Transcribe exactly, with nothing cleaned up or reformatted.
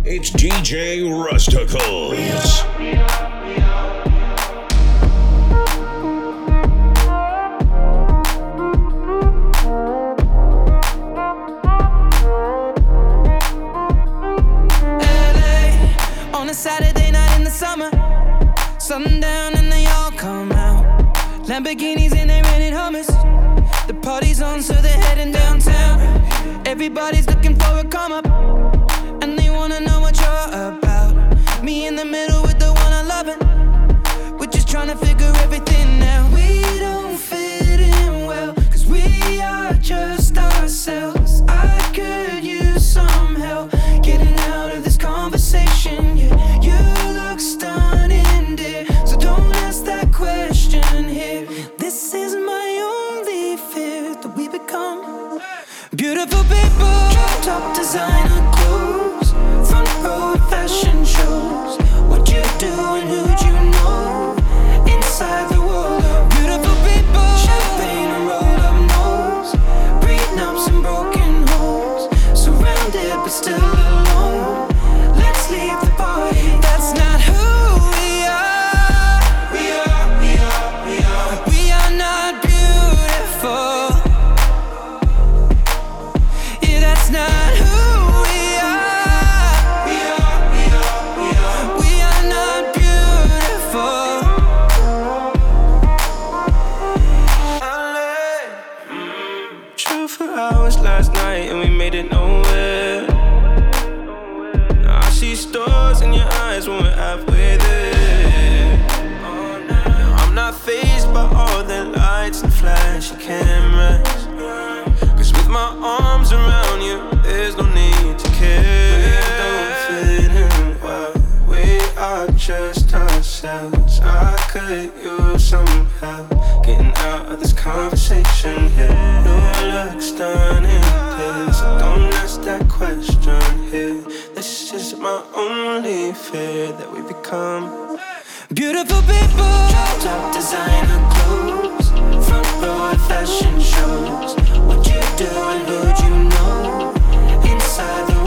It's D J Rusticles. On a Saturday night in the summer, sundown and they all come out. Lamborghinis and they rented hummus. The party's on, so they're heading downtown. Everybody's looking for a come up, and they wanna know what you're about. Me in the middle with the one I love it. We're just trying to figure everything out. We don't fit in well, cause we are just ourselves. I could use some help getting out of this conversation. Yeah, you look stunning, dear, so don't ask that question here. This is my only fear, that we become beautiful people. Drop top designer clothes, front row at fashion shows. What you do and who'd you know? Inside the world of beautiful people. Champagne and rolled up nose, prenups and broken homes. Surrounded but still alone. Let's leave the party. That's not who we are. We are, we are, we are. We are not beautiful. Yeah, that's not who we are. We are, we are, we are. We are not beautiful. True for hours last night and we made it nowhere. Now I see stars in your eyes when we're halfway there. Now I'm not fazed by all the lights and flashy cameras, cause with my arms around you, there's no need to care. We don't fit in well, we are just ourselves. I could use some help getting out of this conversation here. You look stunning, dear, so don't ask that question here. This is my only fear, that we become beautiful people. Drop top designer clothes, front row at fashion shows. What you do and who'd you know? Inside the